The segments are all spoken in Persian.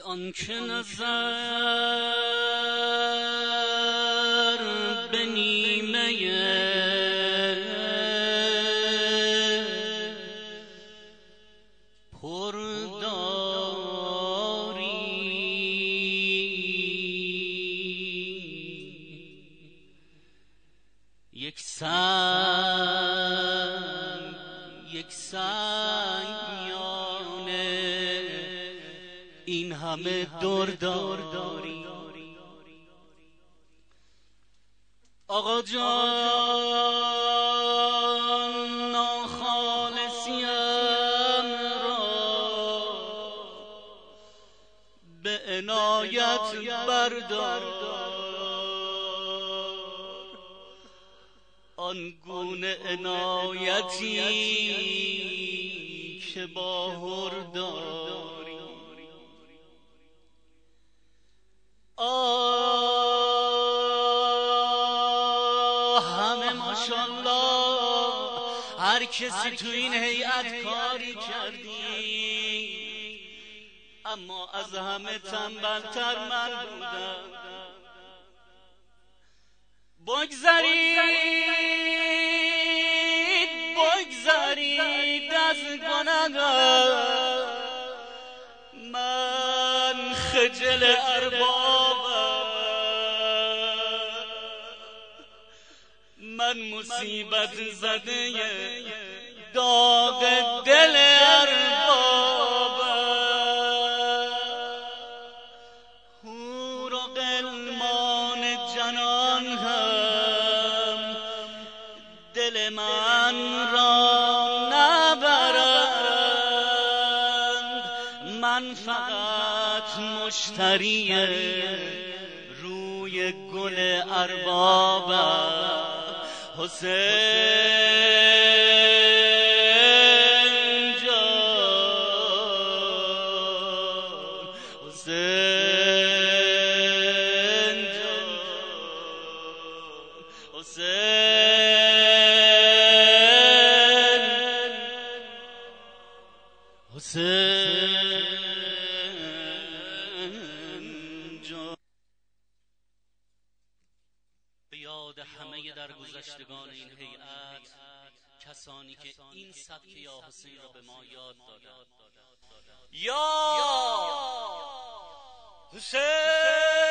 آن که نظر به نیمه پر داری یک سنگ میانه این همه درداری آقا جان ناخالصیم را به عنایت بردار آنگونه عنایتی که با هرداری همه ماشاءالله هر کسی تو این هیئت کاری کردی اما از همه تنبل‌تر من بودم بگذارید از گناه‌ام من خجل اربابم من مصیبت زده داغ دل اربابم حور و غلمان جنان هم دل من را نبرند من فقط مشتری روی گل اربابم حسین جان حسین جان حسین جان به یاد همه درگذشتگان این هیئت کسانی که این سبک یا حسین را به ما یاد دادند یا حسین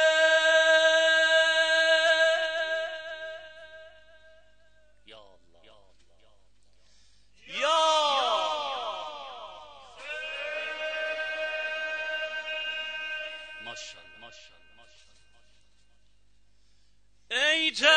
ای جشن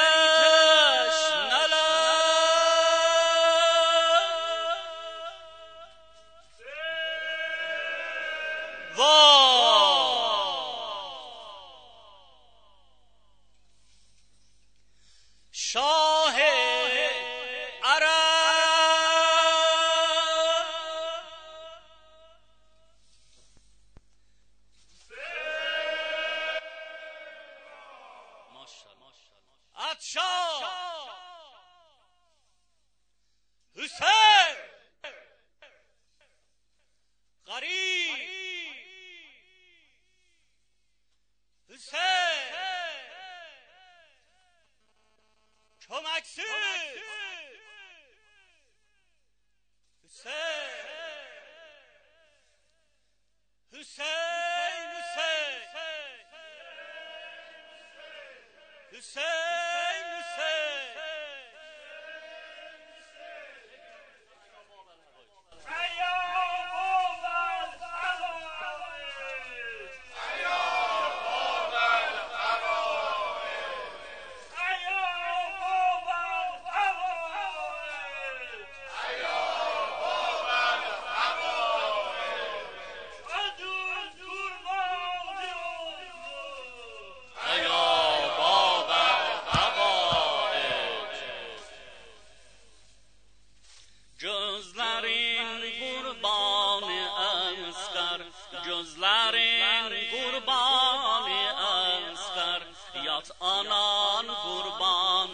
شاه عرب عطشان حسین غریب حسین کمکسوز حسین حسین حسین جزلرین قربان اسکر یات آنان قربان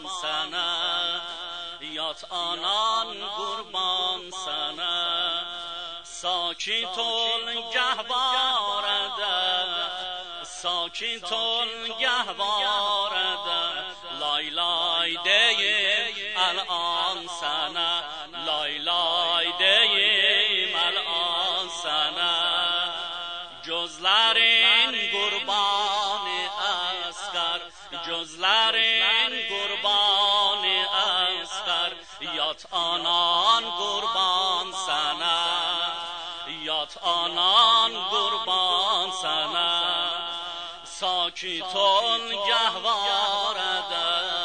سنه یات آنان قربان سنه ساکت الگهوارد ساکت الگهوارد لای لای دیم الان سنه لای لای دیم الان سنه جزلرین قربان اسکر جزلرین قربان اسکر یات آنان قربان سنه یات آنان قربان سنه ساکت الگهوارد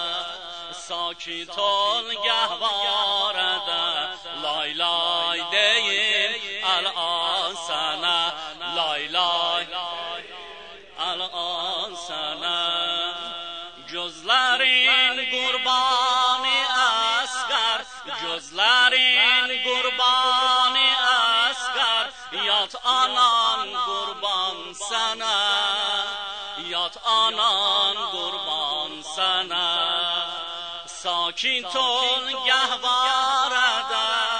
ساکت الگهوارد لای لای دیم الان سنه لای لای الان سنه جزلرین قربان اسکر جزلرین قربان اسکر یات آنان قربان سنه یات آنان قربان سنه ساکت الگهوارد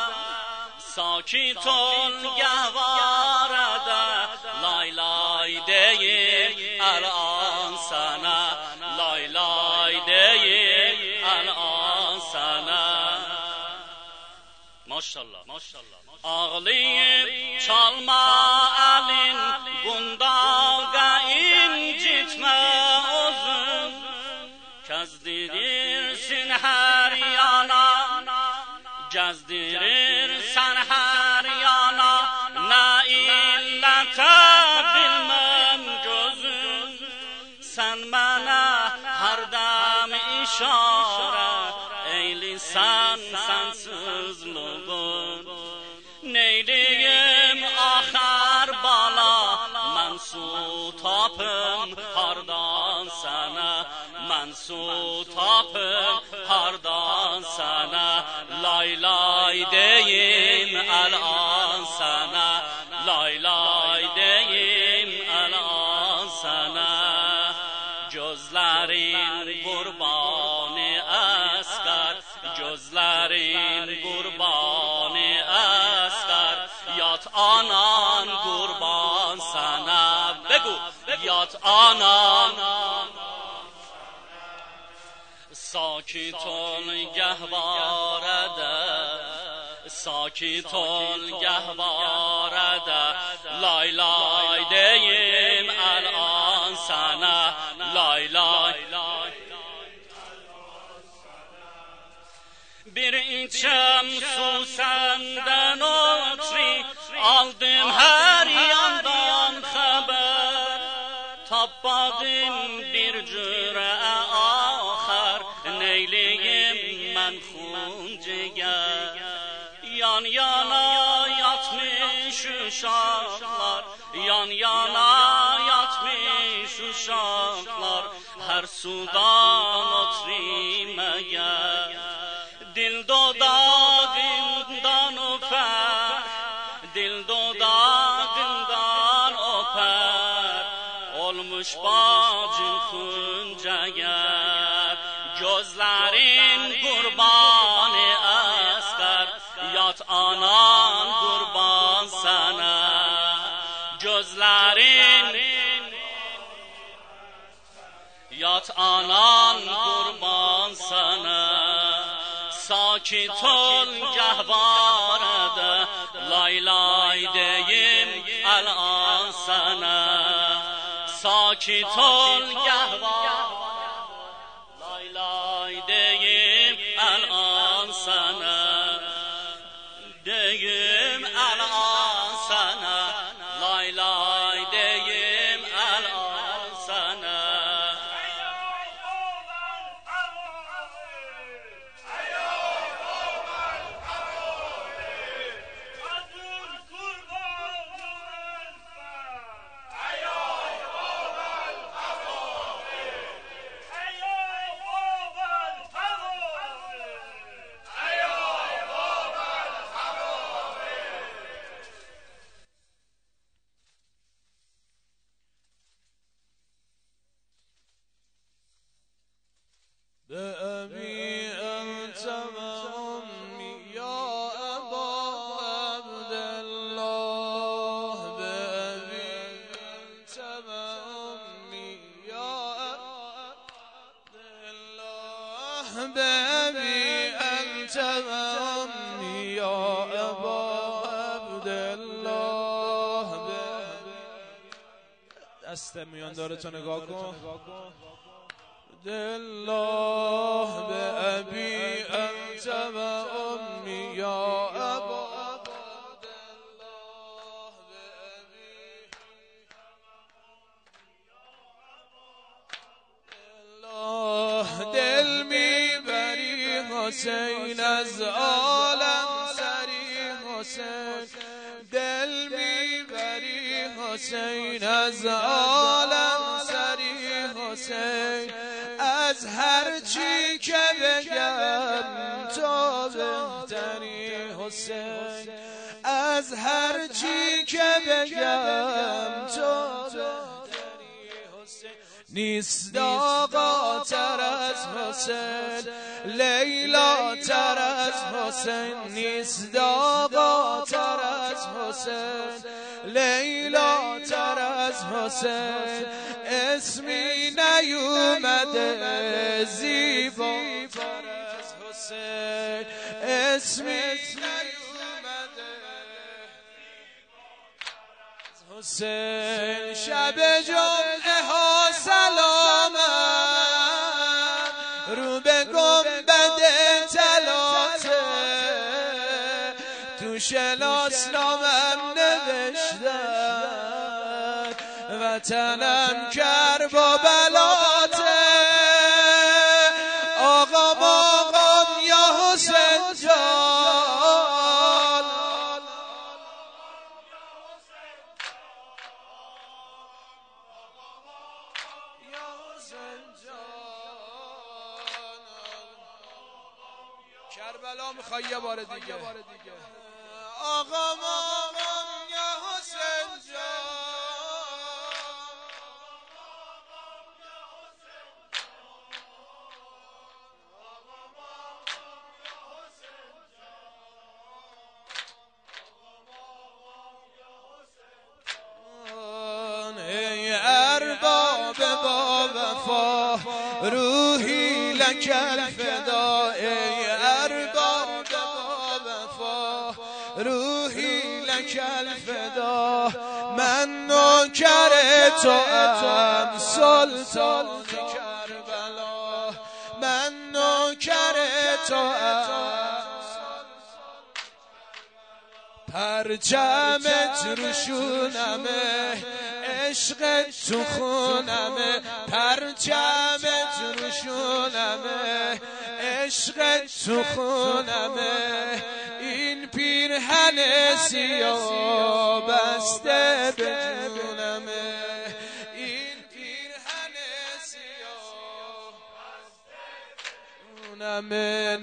ساکت الگهوارد لای لای دیم الان سنه لای لای دیم الان سنه ماشالله ağlayıp çalma elin bundaga incitme özün gezdirirsin her yana gezdirirsen her yana ne illete bilmem gözün sen bana her dem işaret eylisən sensizliğin neyliyim axar bala mən su tapım hardan sənə mən su tapım hardan sənə lay lay deyim əlan sənə lay lay deyim əlan sənə gözlərin qurbanı əsqər gözlərin qurbanı əsqər yat anan qurban sənə بگو یات آنان ساکت الگهوارد ساکت الگهوارد لای لای دیم الان سنه لای لای bir içem su senden otri aldım her yandan haber tapmadım bir cüre ahar neyleyim ben hunciger yan yana yatmış uşaklar yan yana yatmış uşaklar her sudan otrimeyer dil dodağından öper dil dodağından öper olmuş bacın kuncager gözlerin kurbanı asgar yat anan kurban sana gözlerin yat anan kurban sana ساکت الگهوارد لای لای دیم الان سنه ساکت الگهوارد لای لای دیم الان سنه دیم الان سنه لای لای دیم الان سنه بأبي أنت وأمي يا أبا عبدالله. دست میان داره تو نگاه کن. عبدالله بأبي أنت وأمي يا أبا دل میبری حسین از عالم سری حسین، دل میبری حسین از عالم سری حسین، از هر چی که بگم تو بهتری حسین، از هر چی که بگم تو نیست آقا تر از حسین، لیلا تر از حسین، نیست آقا تر از حسین، لیلا تر از حسین، اسمی نیومده زیبا تر از حسین، اسمی نیومده حسین. شب جمعه ها سلامم رو به گنبد طلاته، تو شلاس نامم نوشتن وطنم کرب و بلاته، آقام آقام یا حسین جان، کربلا میخوای یه بار دیگه. آقام آقام یا حسین جان، ای ارباب با وفا روحی لک الفدا، ای ارباب با وفا روحی لک الفدا، من نوکر تو ام سلطان کربلا، من نوکر تو ام، پرچمت روشونمه عشقت تو خونمه، پرچمت روشونمه عشقت تو خونمه، این پیرهن سیاه بسته به جونمه، این پیرهن سیاه بسته به جونمه،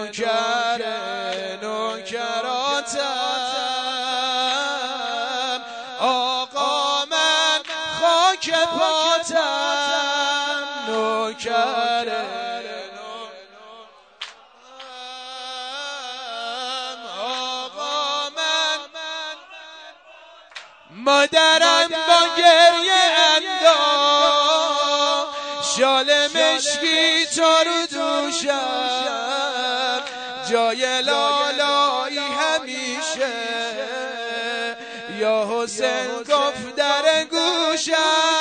نوکراتم آقا من خاک پاتم، نوکر آقا من، مادرم با گریه انداخت شال مشکی تو رو دوشم، جای لالایی همیشه یا حسین گفت در گوشم،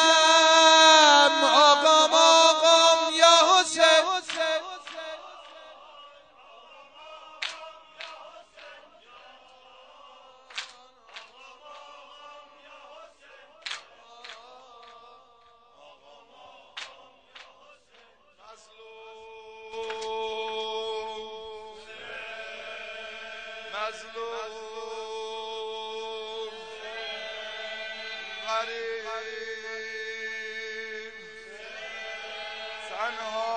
آقام آقام یا حسین، مظلوم غریب تنها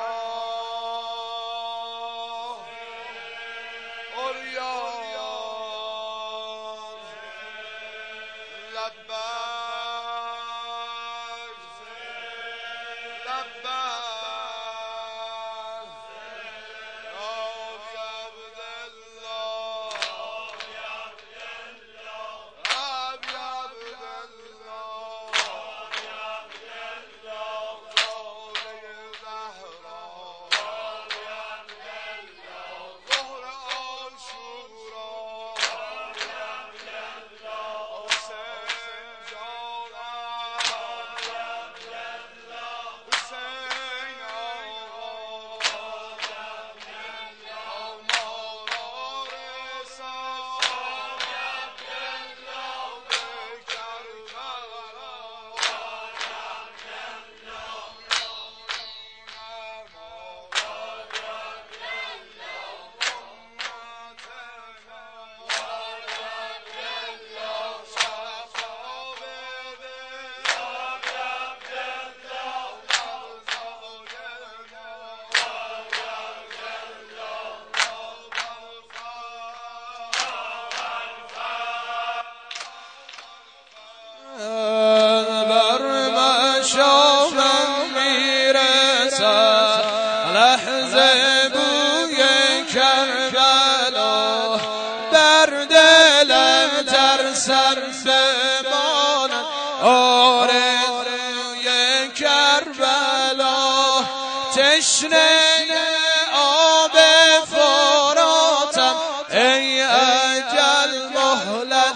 عریان لبک لبک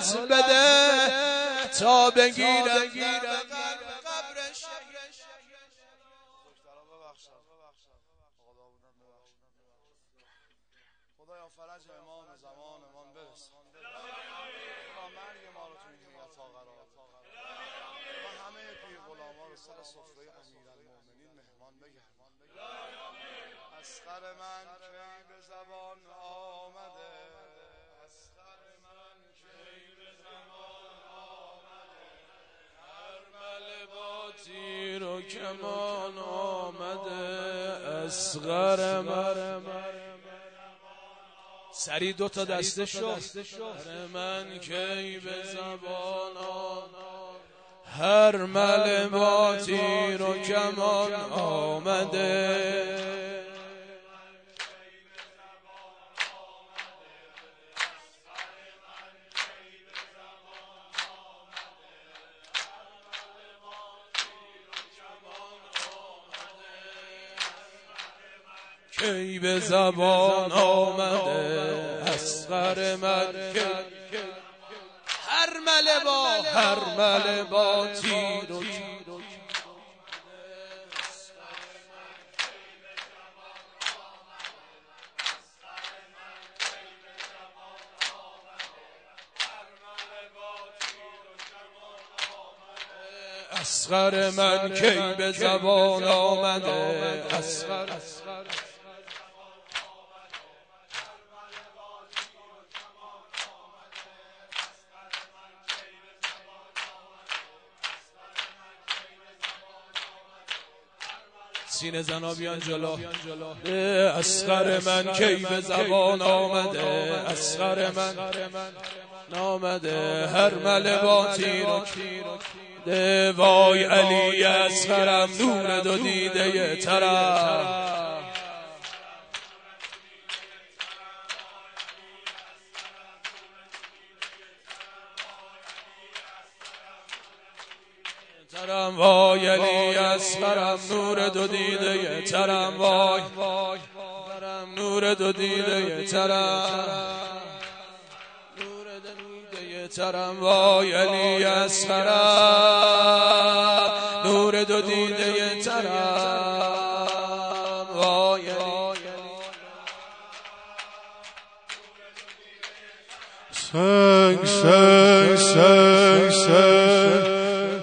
دولت بده تا بگیرم قبرش. خدایا فرج امام زمانمان برسان، خدا مرگ ما رو توی نیتا قرار و همه پیر غلاما رو سر سفره امیرالمومنین مهمان بگردان. اصغر من کی به زبان آمده، اصغر من کی به زبان آمده، هر مل با تیر و کمان آمده. اصغر من سری دو تا دسته شد. هر من کی به زبان هر مل با تیر و کمان آمده. کی به زبان آمده اصغر من هر مل با تیر و اصغر من کی به زبان آمده. اصغر سینه زنا بیان جلو. اصغر من کی به زبان آمده. اصغر من نامده هر مل با تیر و وای علی اصغرم نور دو دیده ترم. وای علی اصغرم نور دو دیده ترم. وای نور دو دیده ترم. نور دو دیده ترم. وای علی اصغرم نور دو دیده ترم. وای سنگ سنگ سنگ سنگ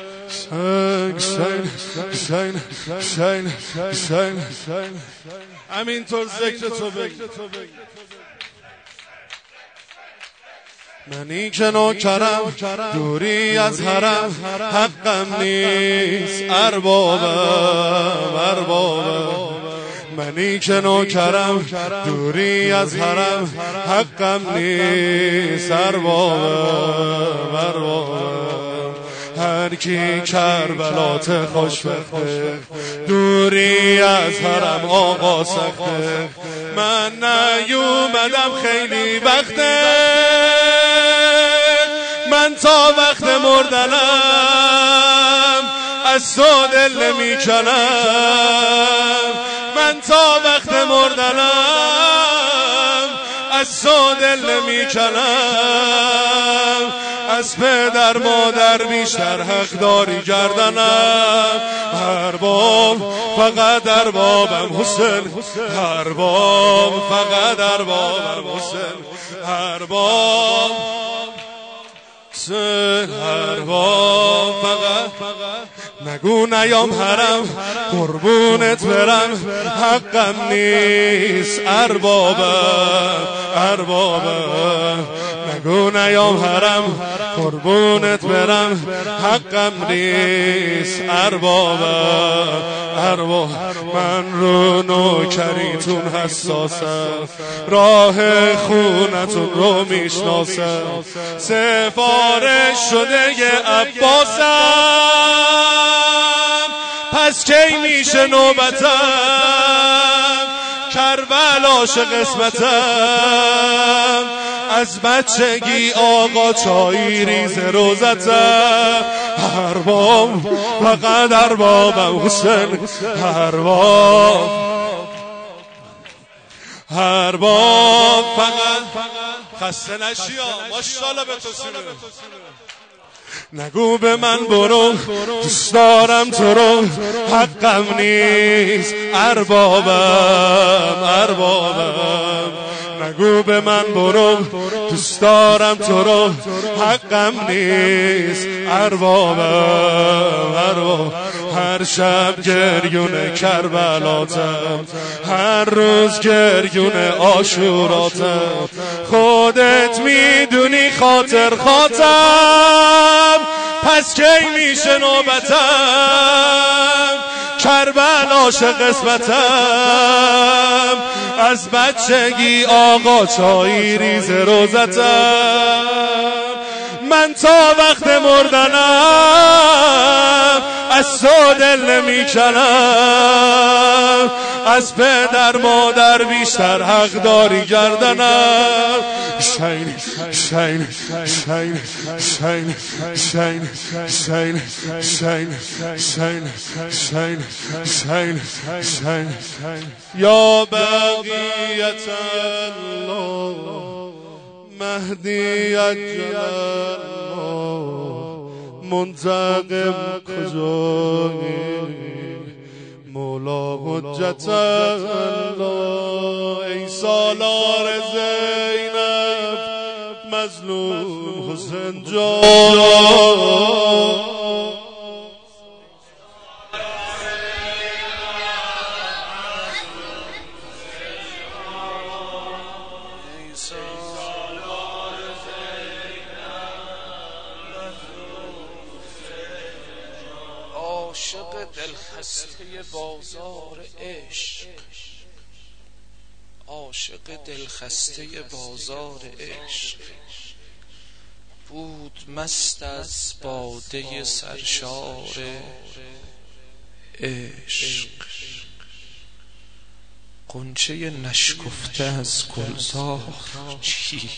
همینطور ذکر تو بگی. منی که نوکرم دوری از حرم حقم نیست اربابم. منی که نوکرم دوری از حرم حقم نیست اربابم. هر کی کربلات خوشبخته دوری از حرم آقا سخته. من نیومدم خیلی وقته، من تا وقت مردنم از تو دل نمیکنم. من تا وقت مردنم از تو دل نمیکنم. از پدر مادر بیشتر حق داری گردنم. هر باب فقط در بابم حسین، هر باب فقط در بابم حسین، هر باب هر باب فقط نگو نیام حرم قربونت برم حقم نیست اربابم. نگو نیام حرم قربونت برم حقم نیست اربابم. من رو نوکریتون حساسم، راه خونتون رو میشناسم، سفارش شده عباسم. پس کی میشه نوبتم کربلاش قسمتم. از بچگی آقا چایی ریز روزتم. هر باب فقط در بابم حسین، هر باب فقط خسته نشی ماشاءالله به تو سینه. نگو به من برو دوست دارم تو رو، حقم نیست اربابم. نگو به من برو دوست دارم تو رو، حقم نیست اربابم. هر شب گریون کربلاتم، هر روز گریون عاشوراتم. خودت میدونی خاطر پس کی میشه نوبتم؟ کربلاش قسمتم، از بچگی آقا چایی ریز روزتم. من تا وقت مردنم از تو دل نمیکنم، از پدر مادر بیشتر حق داری گردنم. شین شین شین شین شین شین شین شین شین شین شین یا بقیت الله مهدیت جلال منتقم کجایی مولا حجت الله. ای سالار زینب مظلوم حسین جان، عاشق دلخسته بازار عشق، عاشق دلخسته بازار عشق. بود مست از باده سرشار عشق. غنچه نشکفته از گلزار چید،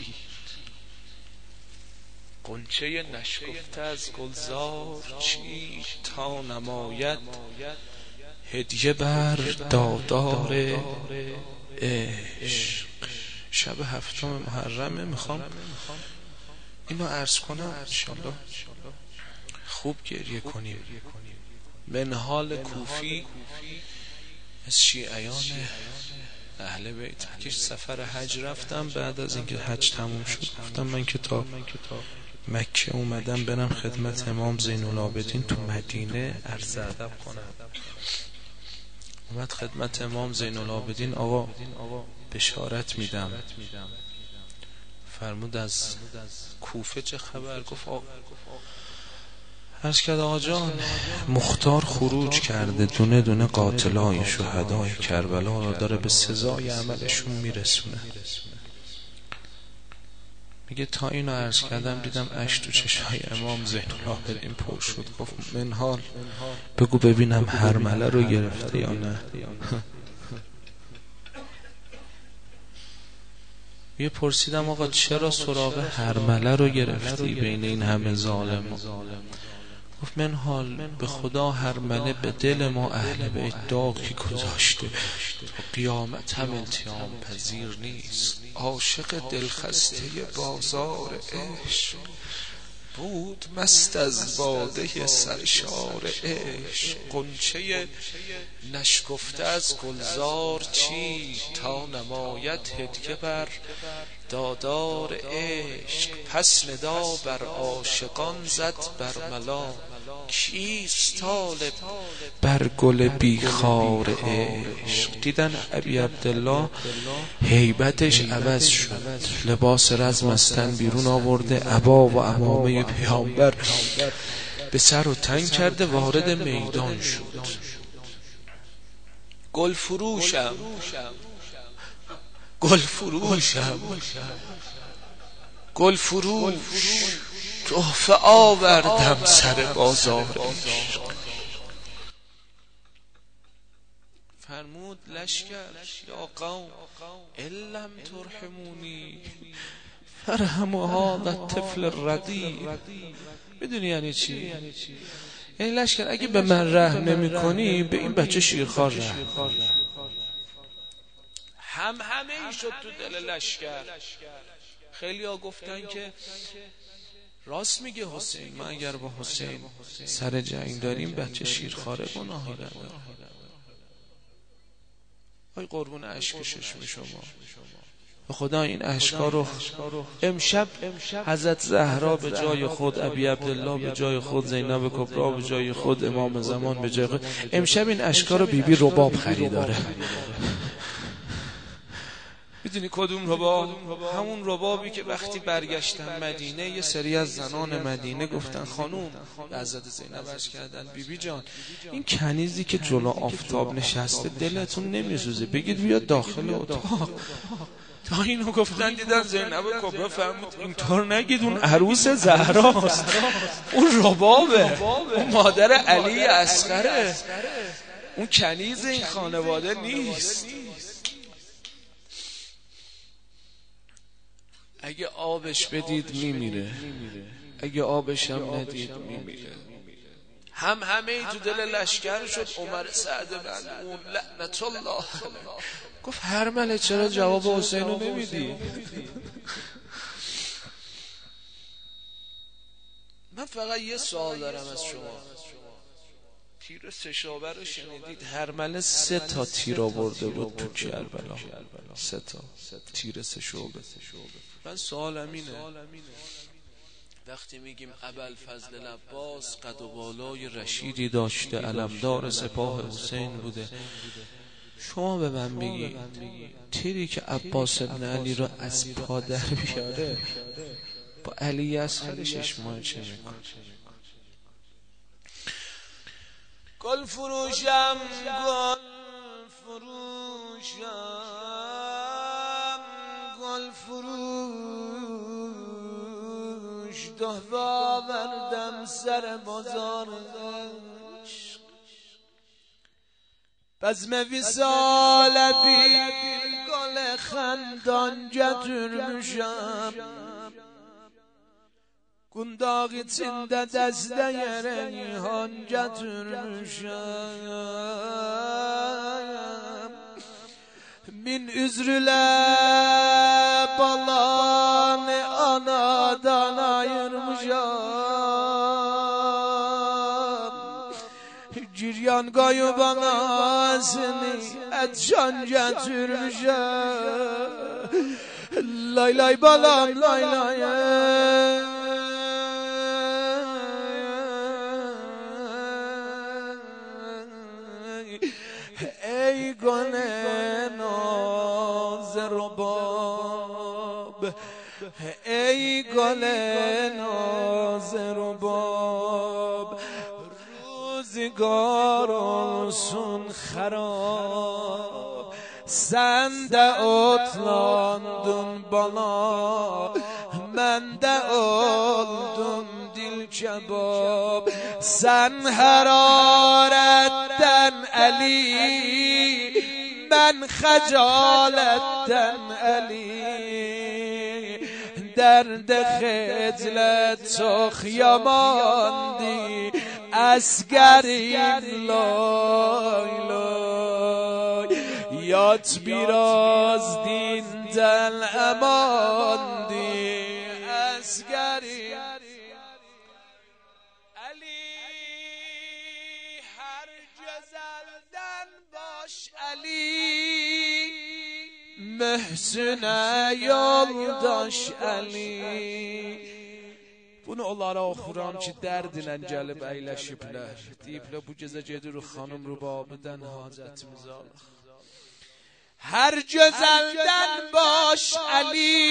غنچه نشکفته از گلزار چید تا نماید هدیه بر دادار عشق. شب 7 محرمه، میخوام اینو عرض کنم انشالله خوب گریه کنیم. منهال کوفی از شیعیان اهل بیت که سفر حج رفتم، بعد از اینکه حج تموم شد گفتم من که تا مکه اومدم برم خدمت امام زین العابدین تو مدینه عرض ادب کنم. اومد خدمت امام زین العابدین، آقا بشارت میدم. فرمود از کوفه چه خبر؟ گفت عرض کرد آقا جان مختار خروج کرده، دونه دونه قاتلای شهدای کربلا را داره به سزای عملشون میرسونه. میگه تا اینو عرض کردم دیدم اشک تو چشای امام زین العابدین پر شد. گفت منهال بگو ببینم هرمله رو گرفته یا نه. یه پرسیدم آقا چرا سراغ هرمله رو گرفتی بین این همه ظالم؟ گفت منهال به خدا هرمله به دل ما اهل بیت داغی گذاشته تا قیامت هم التیام پذیر نیست. عاشق دلخسته بازار عشق، بود مست از باده سرشار عشق. غنچه نشکفته از گلزار چید تا نماید هدیه بر دادار عشق. پس ندا بر عاشقان زد برملا، کیست طالب بر گل بیخار عشق. دیدن ابی عبدالله هیبتش عوض شد، لباس رزم از تن بیرون آورده، عبا و عمامه پیامبر به سر و تن کرده، وارد میدان شد. گل فروشم گل فروشم گل فروش تحفه آوردم سر بازار عشق. فرمود لشکر یا قوم علم ترحمونی فرحموا هذا الطفل الردی. میدونی یعنی چی؟ یعنی لشکر اگه به من رحم نمی کنی به این بچه شیرخوار رحم. همه ای شد تو دل لشکر. خیلی ها گفتن که راست میگه حسین، من اگر با حسین سر جنگ داریم بچه شیرخواره گناهی نداره. آی قربون اشک چشم شما، به خدا این اشکا رو امشب حضرت زهرا به جای خود، ابی عبدالله به جای خود، زینب کبرا به جای خود، امام زمان به جای خود، امشب این اشکا رو بیبی رباب خریداره. میدونی کدوم رباب؟ همون ربابی که وقتی برگشتن مدینه یه سری از زنان مدینه گفتن خانوم، به حضرت زینب عرض کردن بیبی جان این کنیزی که جلو آفتاب نشسته دلتون نمیسوزه بگید بیاد داخل اتاق. تا اینو گفتن دیدن زینب کبرا فرمود اینطور نگید، اون عروس زهراست، اون ربابه، اون مادر علی اصغره، اون کنیز این خانواده نیست. اگه آبش بدید میمیره، اگه آبش هم ندید میمیره. همه تو دل لشکر شد. عمر سعد ملعون لعنت الله گفت هرمله چرا جواب حسین رو نمیدی؟ من فقط یه سوال دارم از شما، تیر سشابه رو شنیدید؟ هرمله 3 تا تیر آورده بود تو کربلا، 3 تا تیر سشابه. من سوالم اینه، وقتی میگیم ابوالفضل العباس قد و بالای رشیدی داشته، علمدار سپاه حسین بوده، شما به من بگی تیری که عباس ابن علی رو از پا در بیاره با علی اصغرش اشماع چه میکن؟ گل فروشم گل فروشم گل فروش تحفه آوردم سر بازار عشق، بزم وصال بی گل خندان جتر میشم، گنداغی چنده دسته ریحان جتر میشم، min üzrüle balanı anadan ayırmışam, ciryan gayı bana seni etşan getirmişam, lay lay balam lay lay ey gönül رباب، ای گل ناز رباب، روزگارسون خراب، sen de otlandın bana, ben de oldum dil kebab, sen hararetten Ali, ben خجالتن علی، درد خجلت چخ یاماندی asgarim lay lay, yat biraz dinden emandi asgarim Ali, her güzelden baş Ali, Mehsüne yoldaş Ali. Bunu onlara oxuram ki dərdinə gəlib əyləşiblər, deyiblər bu gecə gedirik xanım Rübabidən hacətimizi alıq. Hər gözəldən baş Ali,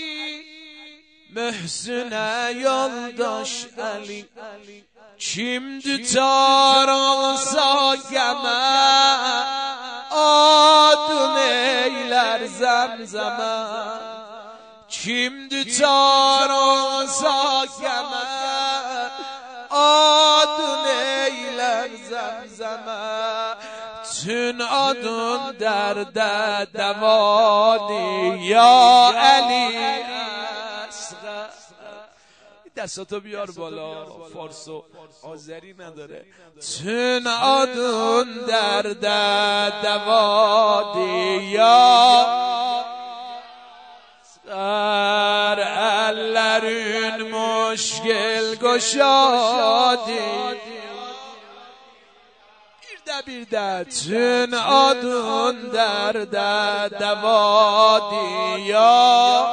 Məhsünə yoldaş Ali, kim düçar olsa qəmə, adın eylər zəmzəmə, kim düçar olsa qəmə, adın eylər zəmzəmə, tün adın dərdə dəvadi, ya Əli əsğər. دستاتو بیار بالا، فارس و آذری نداره. تن آدون درد دوادی یا سر مشکل گشادی بیرده چون آدون در دوادی یا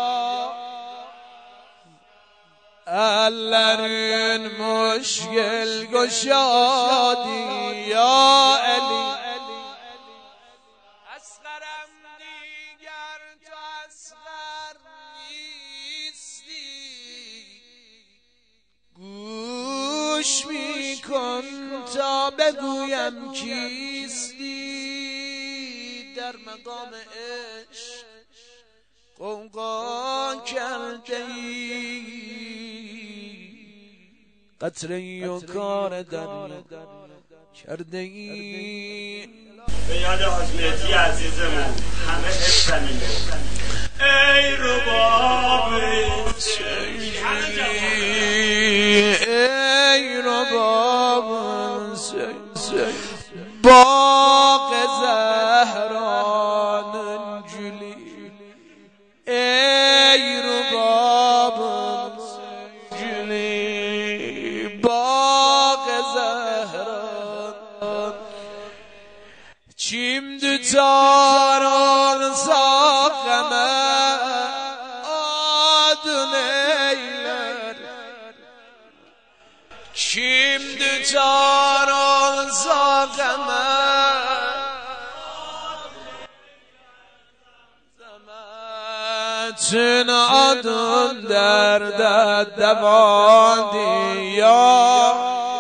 اللرین مشکل گشادی یا علی اصغرم دیگر تو اصغر نیستی گوش میکن تا بگویم کیستی در مقام عشق قوقا کرده ای قطره و کار دریا کرده ای به یاد حاجمهدی عزیزمون همه حفظنیم ای رباب ای رباب باغ زهران جلی ای رباب جلی باغ زهران چیم دوتاران ساقمه آدون ایلر چیم دوتاران ساقمه چون آدون در دوادی یا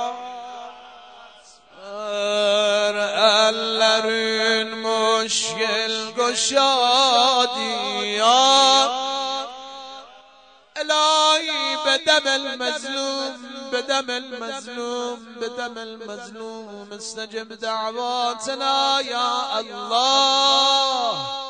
اللرین مشکل گشادی یا الهی بدم المظلوم بدم المظلوم بدم المظلوم استجب دعواتنا یا الله